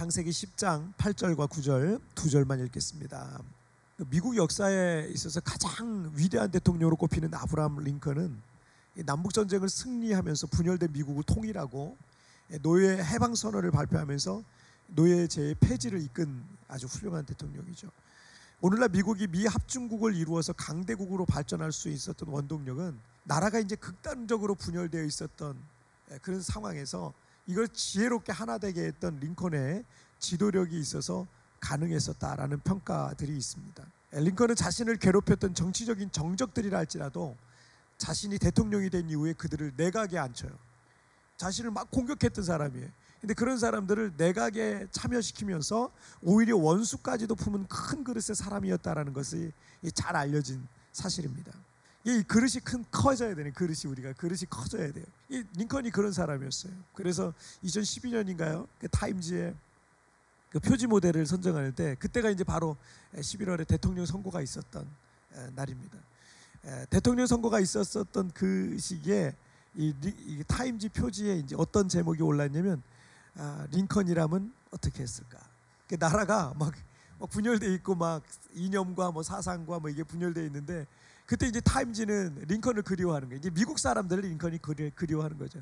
창세기 10장 8절과 9절 두 절만 읽겠습니다. 미국 역사에 있어서 가장 위대한 대통령으로 꼽히는 아브라함 링컨은 남북전쟁을 승리하면서 분열된 미국을 통일하고 노예 해방 선언을 발표하면서 노예 제의 폐지를 이끈 아주 훌륭한 대통령이죠. 오늘날 미국이 미합중국을 이루어서 강대국으로 발전할 수 있었던 원동력은 나라가 이제 극단적으로 분열되어 있었던 그런 상황에서 이걸 지혜롭게 하나 되게 했던 링컨의 지도력이 있어서 가능했었다라는 평가들이 있습니다. 링컨은 자신을 괴롭혔던 정치적인 정적들이라 할지라도 자신이 대통령이 된 이후에 그들을 내각에 앉혀요. 자신을 막 공격했던 사람이에요. 근데 그런 사람들을 내각에 참여시키면서 오히려 원수까지도 품은 큰 그릇의 사람이었다라는 것이 잘 알려진 사실입니다. 이 그릇이 커져야 되는 그릇이 우리가 그릇이 커져야 돼요. 이 링컨이 그런 사람이었어요. 그래서 2012년인가요? 그 타임즈의 그 표지 모델을 선정할 때 그때가 이제 바로 11월에 대통령 선거가 있었던 날입니다. 대통령 선거가 있었던 그 시기에 이 타임즈 표지에 이제 어떤 제목이 올랐냐면 링컨이라면 어떻게 했을까? 나라가 막 분열돼 있고 막 이념과 뭐 사상과 뭐 이게 분열돼 있는데 그때 이제 타임즈는 링컨을 그리워하는 거예요. 이제 미국 사람들을 링컨이 그리워하는 거죠.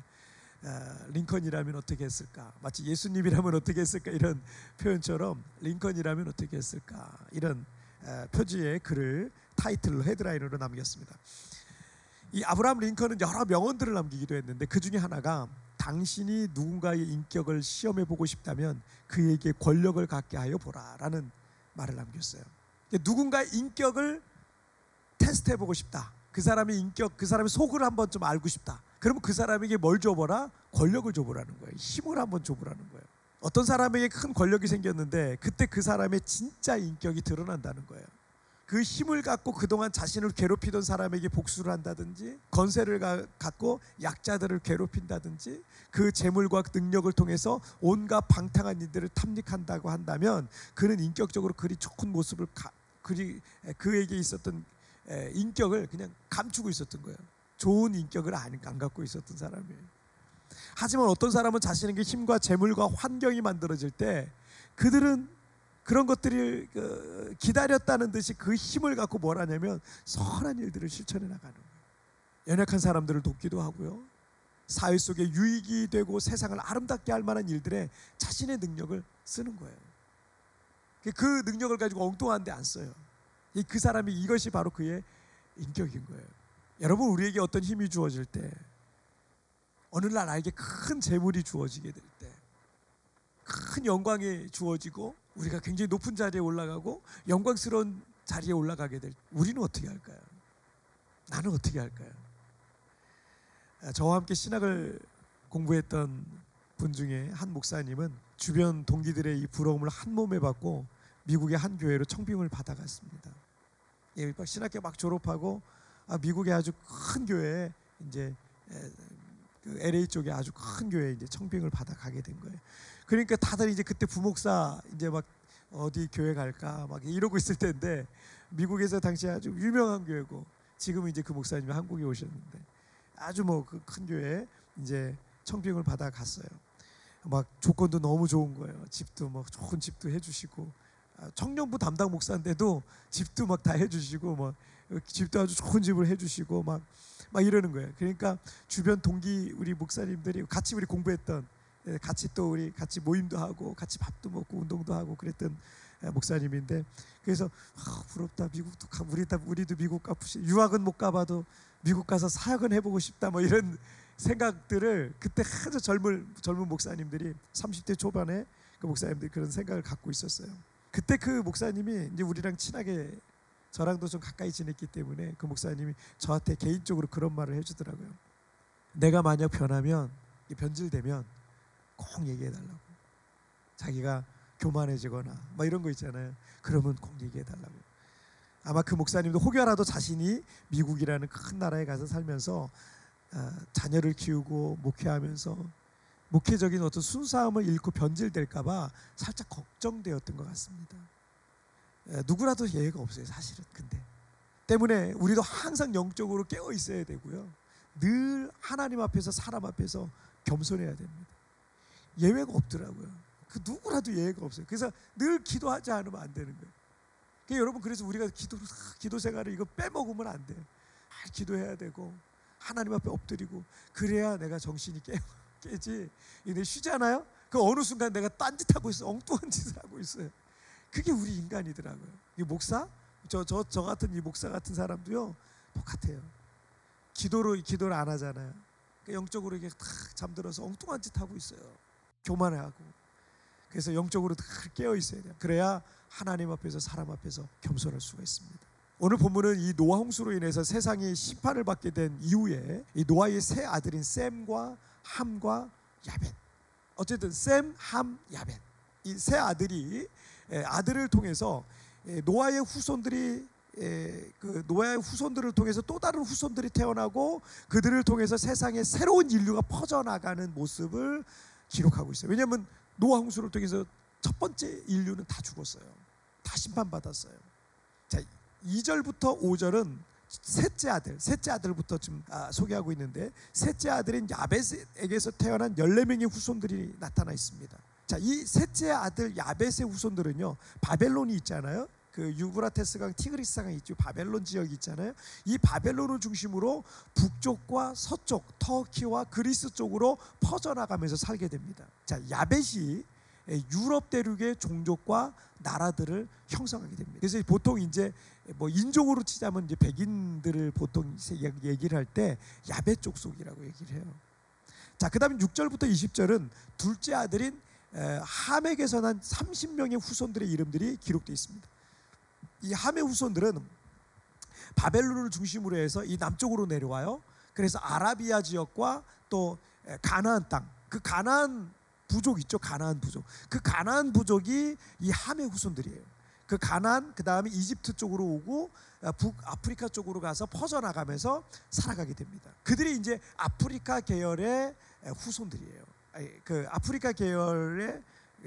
링컨이라면 어떻게 했을까? 마치 예수님이라면 어떻게 했을까? 이런 표현처럼 링컨이라면 어떻게 했을까? 이런 표지의 글을 타이틀로 헤드라인으로 남겼습니다. 이 아브라함 링컨은 여러 명언들을 남기기도 했는데 그 중에 하나가 당신이 누군가의 인격을 시험해 보고 싶다면 그에게 권력을 갖게 하여 보라라는 말을 남겼어요. 누군가의 인격을 테스트해 보고 싶다. 그 사람의 인격, 그 사람의 속을 한번 좀 알고 싶다. 그러면 그 사람에게 뭘 줘보라? 권력을 줘보라는 거예요. 힘을 한번 줘보라는 거예요. 어떤 사람에게 큰 권력이 생겼는데 그때 그 사람의 진짜 인격이 드러난다는 거예요. 그 힘을 갖고 그동안 자신을 괴롭히던 사람에게 복수를 한다든지 권세를 갖고 약자들을 괴롭힌다든지 그 재물과 능력을 통해서 온갖 방탕한 일들을 탐닉한다고 한다면 그는 인격적으로 그리 좋은 모습을 그에게 있었던 인격을 그냥 감추고 있었던 거예요. 좋은 인격을 안 갖고 있었던 사람이에요. 하지만 어떤 사람은 자신에게 힘과 재물과 환경이 만들어질 때 그들은 그런 것들을 기다렸다는 듯이 그 힘을 갖고 뭘 하냐면 선한 일들을 실천해 나가는 거예요. 연약한 사람들을 돕기도 하고요. 사회 속에 유익이 되고 세상을 아름답게 할 만한 일들에 자신의 능력을 쓰는 거예요. 그 능력을 가지고 엉뚱한 데 안 써요. 그 사람이 이것이 바로 그의 인격인 거예요. 여러분, 우리에게 어떤 힘이 주어질 때, 어느 날 나에게 큰 재물이 주어지게 될 때, 큰 영광이 주어지고 우리가 굉장히 높은 자리에 올라가고 영광스러운 자리에 올라가게 될 때 우리는 어떻게 할까요? 나는 어떻게 할까요? 저와 함께 신학을 공부했던 분 중에 한 목사님은 주변 동기들의 이 부러움을 한 몸에 받고 미국의 한 교회로 청빙을 받아갔습니다. 신학교 막 졸업하고 미국의 아주 큰 교회에 이제 그 LA 쪽에 아주 큰 교회에 이제 청빙을 받아가게 된 거예요. 그러니까 다들 이제 그때 부목사 이제 막 어디 교회 갈까 막 이러고 있을 때인데 미국에서 당시에 아주 유명한 교회고 지금은 이제 그 목사님이 한국에 오셨는데 아주 뭐 그 큰 교회에 이제 청빙을 받아갔어요. 막 조건도 너무 좋은 거예요. 집도 막 좋은 집도 해주시고 청년부 담당 목사인데도 집도 막 다 해주시고 막 집도 아주 좋은 집을 해주시고 막 이러는 거예요. 그러니까 주변 동기 우리 목사님들이 같이 우리 공부했던 같이 또 우리 같이 모임도 하고 같이 밥도 먹고 운동도 하고 그랬던 목사님인데 그래서 부럽다. 미국도 우리도 미국 가고 유학은 못 가봐도 미국 가서 사역은 해보고 싶다. 뭐 이런 생각들을 그때 아주 젊은 목사님들이 30대 초반에 그 목사님들이 그런 생각을 갖고 있었어요. 그때 그 목사님이 이제 우리랑 친하게 저랑도 좀 가까이 지냈기 때문에 그 목사님이 저한테 개인적으로 그런 말을 해주더라고요. 내가 만약 변질되면 꼭 얘기해달라고. 자기가 교만해지거나 뭐 이런 거 있잖아요. 그러면 꼭 얘기해달라고. 아마 그 목사님도 혹여라도 자신이 미국이라는 큰 나라에 가서 살면서 자녀를 키우고 목회하면서 목회적인 어떤 순수함을 잃고 변질될까 봐 살짝 걱정되었던 것 같습니다. 누구라도 예외가 없어요, 사실은. 근데 때문에 우리도 항상 영적으로 깨어 있어야 되고요. 늘 하나님 앞에서 사람 앞에서 겸손해야 됩니다. 예외가 없더라고요. 그 누구라도 예외가 없어요. 그래서 늘 기도하지 않으면 안 되는 거예요. 그러니까 여러분, 그래서 우리가 기도 생활을 이거 빼먹으면 안 돼요. 기도해야 되고 하나님 앞에 엎드리고 그래야 내가 정신이 깨지. 근데 쉬잖아요. 그 어느 순간 내가 딴짓하고 있어, 엉뚱한 짓을 하고 있어요. 그게 우리 인간이더라고요. 이 목사, 저 같은 이 목사 같은 사람도요 똑같아요. 기도를 안 하잖아요. 그러니까 영적으로 이게 탁 잠들어서 엉뚱한 짓 하고 있어요. 교만해하고. 그래서 영적으로 다 깨어 있어야 돼요. 그래야 하나님 앞에서 사람 앞에서 겸손할 수가 있습니다. 오늘 본문은 이 노아 홍수로 인해서 세상이 심판을 받게 된 이후에 이 노아의 세 아들인 셈과 함과 야벳, 어쨌든 셈, 함, 야벳, 이 세 아들이 아들을 통해서 노아의 후손들이 그 노아의 후손들을 통해서 또 다른 후손들이 태어나고 그들을 통해서 세상에 새로운 인류가 퍼져나가는 모습을 기록하고 있어요. 왜냐하면 노아 홍수를 통해서 첫 번째 인류는 다 죽었어요. 다 심판받았어요. 자, 2절부터 5절은 셋째 아들부터 좀 소개하고 있는데, 셋째 아들인 야벳에게서 태어난 14명의 후손들이 나타나 있습니다. 자, 이 셋째 아들 야벳의 후손들은요, 바벨론이 있잖아요. 그 유브라테스강, 티그리스강 있죠. 바벨론 지역이 있잖아요. 이 바벨론을 중심으로 북쪽과 서쪽, 터키와 그리스 쪽으로 퍼져나가면서 살게 됩니다. 자, 야벳이 유럽 대륙의 종족과 나라들을 형성하게 됩니다. 그래서 보통 이제 뭐 인종으로 치자면 이제 백인들을 보통 얘기를 할 때 야벳 족속이라고 얘기를 해요. 자, 그다음에 6절부터 20절은 둘째 아들인 함에게서 난 30명의 후손들의 이름들이 기록되어 있습니다. 이 함의 후손들은 바벨론을 중심으로 해서 이 남쪽으로 내려와요. 그래서 아라비아 지역과 또 가나안 땅, 그 가나안 부족 있죠. 가나안 부족. 그 가나안 부족이 이 함의 후손들이에요. 그 가나안, 그 다음에 이집트 쪽으로 오고 북아프리카 쪽으로 가서 퍼져나가면서 살아가게 됩니다. 그들이 이제 아프리카 계열의 후손들이에요. 그 아프리카 계열의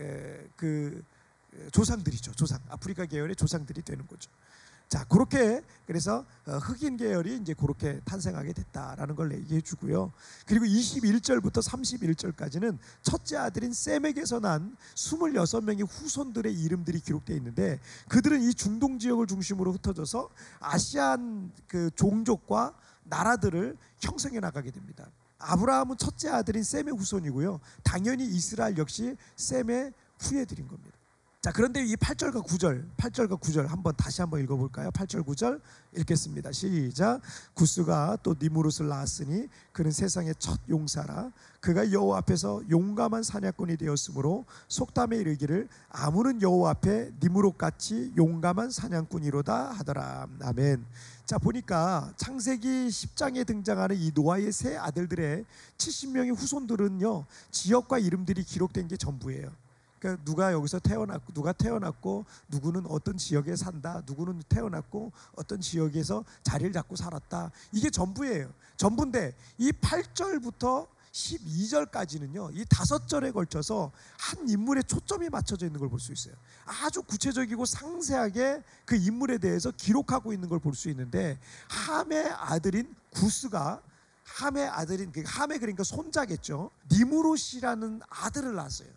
그 조상들이죠. 아프리카 계열의 조상들이 되는 거죠. 자, 그렇게 그래서 흑인 계열이 이제 그렇게 탄생하게 됐다라는 걸 얘기해 주고요. 그리고 21절부터 31절까지는 첫째 아들인 셈에게서 난 26명의 후손들의 이름들이 기록되어 있는데, 그들은 이 중동 지역을 중심으로 흩어져서 아시안 그 종족과 나라들을 형성해 나가게 됩니다. 아브라함은 첫째 아들인 셈의 후손이고요. 당연히 이스라엘 역시 셈의 후예들인 겁니다. 자, 그런데 이 8절과 9절 다시 한번 읽어볼까요? 8절 9절 읽겠습니다. 시작. 구스가 또 니무롯을 낳았으니 그는 세상의 첫 용사라. 그가 여호와 앞에서 용감한 사냥꾼이 되었으므로 속담에 이르기를 아무는 여호와 앞에 니무롯같이 용감한 사냥꾼이로다 하더라. 아멘. 자, 보니까 창세기 10장에 등장하는 이 노아의 세 아들들의 70명의 후손들은요, 지역과 이름들이 기록된 게 전부예요. 그러니까 누가 여기서 태어났고 누구는 어떤 지역에 산다, 누구는 태어났고 어떤 지역에서 자리를 잡고 살았다, 이게 전부예요. 전부인데 이 8절부터 12절까지는요, 이 5절에 걸쳐서 한 인물에 초점이 맞춰져 있는 걸 볼 수 있어요. 아주 구체적이고 상세하게 그 인물에 대해서 기록하고 있는 걸 볼 수 있는데, 함의 아들인 구스가 함의 그러니까 손자겠죠. 니무롯이라는 아들을 낳았어요.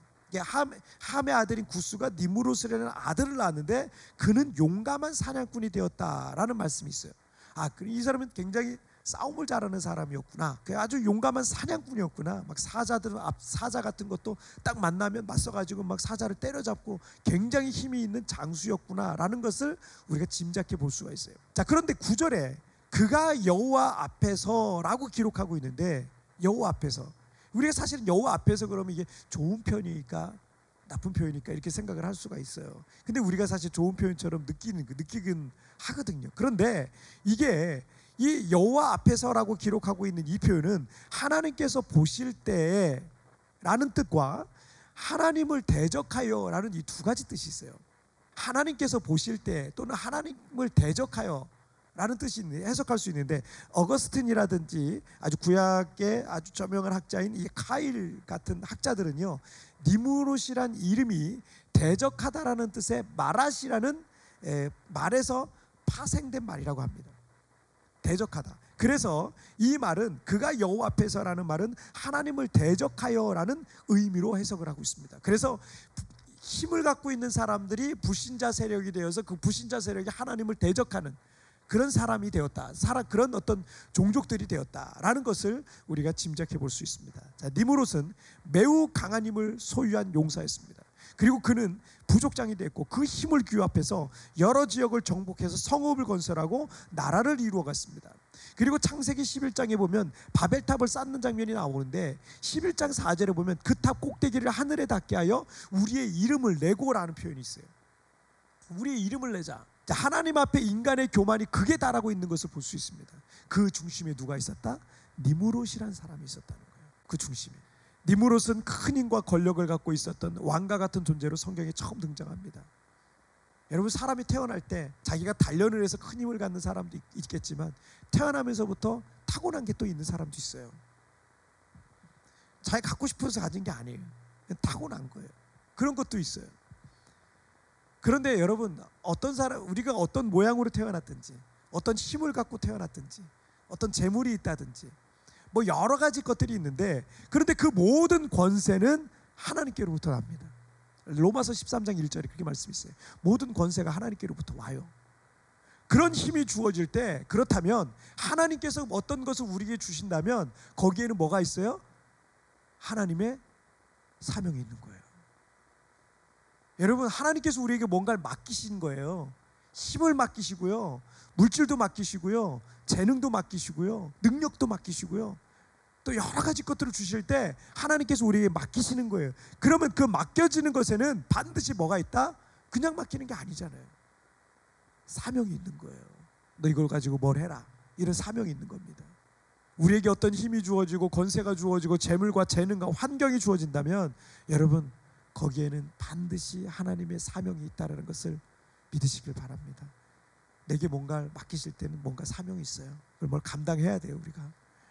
함의 아들인 구스가 니무롯이라는 아들을 낳았는데 그는 용감한 사냥꾼이 되었다라는 말씀이 있어요. 이 사람은 굉장히 싸움을 잘하는 사람이었구나. 아주 용감한 사냥꾼이었구나. 막 사자 같은 것도 딱 만나면 맞서가지고 막 사자를 때려잡고 굉장히 힘이 있는 장수였구나라는 것을 우리가 짐작해 볼 수가 있어요. 자, 그런데 9절에 그가 여호와 앞에서라고 기록하고 있는데, 여호와 앞에서, 우리가 사실은 여호와 앞에서 그러면 이게 좋은 편이니까 나쁜 표현이니까 이렇게 생각을 할 수가 있어요. 근데 우리가 사실 좋은 표현처럼 느끼긴 하거든요. 그런데 이게 이 여호와 앞에서라고 기록하고 있는 이 표현은 하나님께서 보실 때라는 뜻과 하나님을 대적하여 라는 이 두 가지 뜻이 있어요. 하나님께서 보실 때 또는 하나님을 대적하여 라는 뜻이 해석할 수 있는데, 어거스틴이라든지 아주 구약의 아주 저명한 학자인 이 카일 같은 학자들은요, 니무롯이란 이름이 대적하다라는 뜻의 마랏이라는 말에서 파생된 말이라고 합니다. 대적하다. 그래서 이 말은, 그가 여호와 앞에서라는 말은 하나님을 대적하여라는 의미로 해석을 하고 있습니다. 그래서 힘을 갖고 있는 사람들이 불신자 세력이 되어서 그 불신자 세력이 하나님을 대적하는 그런 사람이 되었다. 그런 어떤 종족들이 되었다라는 것을 우리가 짐작해 볼 수 있습니다. 자, 니므롯은 매우 강한 힘을 소유한 용사였습니다. 그리고 그는 부족장이 됐고 그 힘을 규합해서 여러 지역을 정복해서 성읍을 건설하고 나라를 이루어갔습니다. 그리고 창세기 11장에 보면 바벨탑을 쌓는 장면이 나오는데 11장 4절에 보면 그 탑 꼭대기를 하늘에 닿게 하여 우리의 이름을 내고라는 표현이 있어요. 우리의 이름을 내자. 자, 하나님 앞에 인간의 교만이 극에 달하고 있는 것을 볼 수 있습니다. 그 중심에 누가 있었다? 니므롯이라는 사람이 있었다는 거예요. 그 중심에. 니므롯은 큰 힘과 권력을 갖고 있었던 왕과 같은 존재로 성경에 처음 등장합니다. 여러분, 사람이 태어날 때 자기가 단련을 해서 큰 힘을 갖는 사람도 있겠지만 태어나면서부터 타고난 게 또 있는 사람도 있어요. 자기가 갖고 싶어서 가진 게 아니에요. 그냥 타고난 거예요. 그런 것도 있어요. 그런데 여러분, 우리가 어떤 모양으로 태어났든지, 어떤 힘을 갖고 태어났든지, 어떤 재물이 있다든지, 뭐 여러 가지 것들이 있는데, 그런데 그 모든 권세는 하나님께로부터 납니다. 로마서 13장 1절에 그렇게 말씀이 있어요. 모든 권세가 하나님께로부터 와요. 그런 힘이 주어질 때, 그렇다면 하나님께서 어떤 것을 우리에게 주신다면 거기에는 뭐가 있어요? 하나님의 사명이 있는 거예요. 여러분, 하나님께서 우리에게 뭔가를 맡기신 거예요. 힘을 맡기시고요, 물질도 맡기시고요, 재능도 맡기시고요, 능력도 맡기시고요, 또 여러 가지 것들을 주실 때 하나님께서 우리에게 맡기시는 거예요. 그러면 그 맡겨지는 것에는 반드시 뭐가 있다? 그냥 맡기는 게 아니잖아요. 사명이 있는 거예요. 너 이걸 가지고 뭘 해라, 이런 사명이 있는 겁니다. 우리에게 어떤 힘이 주어지고 권세가 주어지고 재물과 재능과 환경이 주어진다면 여러분, 거기에는 반드시 하나님의 사명이 있다는 것을 믿으시길 바랍니다. 내게 뭔가를 맡기실 때는 뭔가 사명이 있어요. 그걸 뭘 감당해야 돼요. 우리가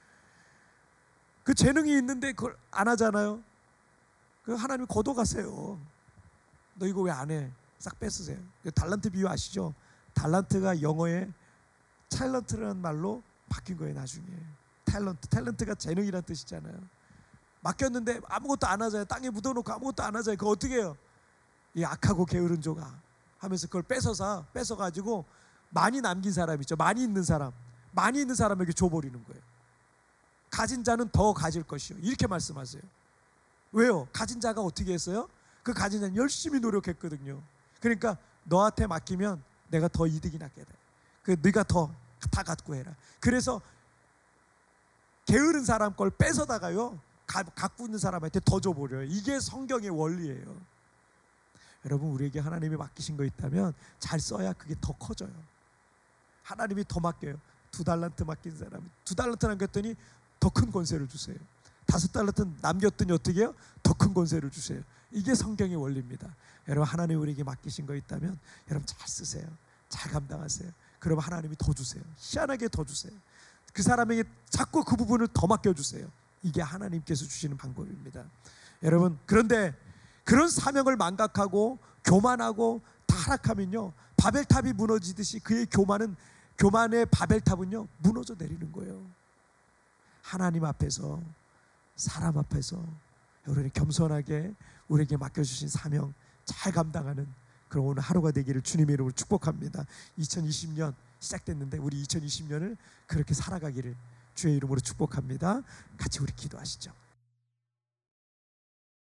그 재능이 있는데 그걸 안 하잖아요. 그 하나님이 거둬가세요. 너 이거 왜 안 해? 싹 뺏으세요. 달란트 비유 아시죠? 달란트가 영어에 탤런트라는 말로 바뀐 거예요. 나중에 탤런트가 재능이라는 뜻이잖아요. 맡겼는데 아무것도 안 하잖아요. 땅에 묻어놓고 아무것도 안 하잖아요. 그거 어떻게 해요? 이 악하고 게으른 조가 하면서 그걸 뺏어가지고 많이 남긴 사람 있죠. 많이 있는 사람에게 줘버리는 거예요. 가진 자는 더 가질 것이요, 이렇게 말씀하세요. 왜요? 가진 자가 어떻게 했어요? 그 가진 자는 열심히 노력했거든요. 그러니까 너한테 맡기면 내가 더 이득이 나게 돼. 네가 더 다 갖고 해라. 그래서 게으른 사람 걸 뺏어다가요, 갖고 있는 사람한테 더 줘버려요. 이게 성경의 원리예요. 여러분, 우리에게 하나님이 맡기신 거 있다면 잘 써야 그게 더 커져요. 하나님이 더 맡겨요. 2달란트 맡긴 사람이 2달란트 남겼더니 더 큰 권세를 주세요. 5달란트 남겼더니 어떻게 해요? 더 큰 권세를 주세요. 이게 성경의 원리입니다. 여러분, 하나님이 우리에게 맡기신 거 있다면 여러분 잘 쓰세요. 잘 감당하세요. 그러면 하나님이 더 주세요. 희한하게 더 주세요. 그 사람에게 자꾸 그 부분을 더 맡겨주세요. 이게 하나님께서 주시는 방법입니다. 여러분, 그런데 그런 사명을 망각하고 교만하고 타락하면요, 바벨탑이 무너지듯이 그의 교만의 바벨탑은요 무너져 내리는 거예요. 하나님 앞에서, 사람 앞에서 우리는 겸손하게 우리에게 맡겨주신 사명 잘 감당하는 그런 오늘 하루가 되기를 주님의 이름으로 축복합니다. 2020년 시작됐는데 우리 2020년을 그렇게 살아가기를 주의 이름으로 축복합니다. 같이 우리 기도하시죠.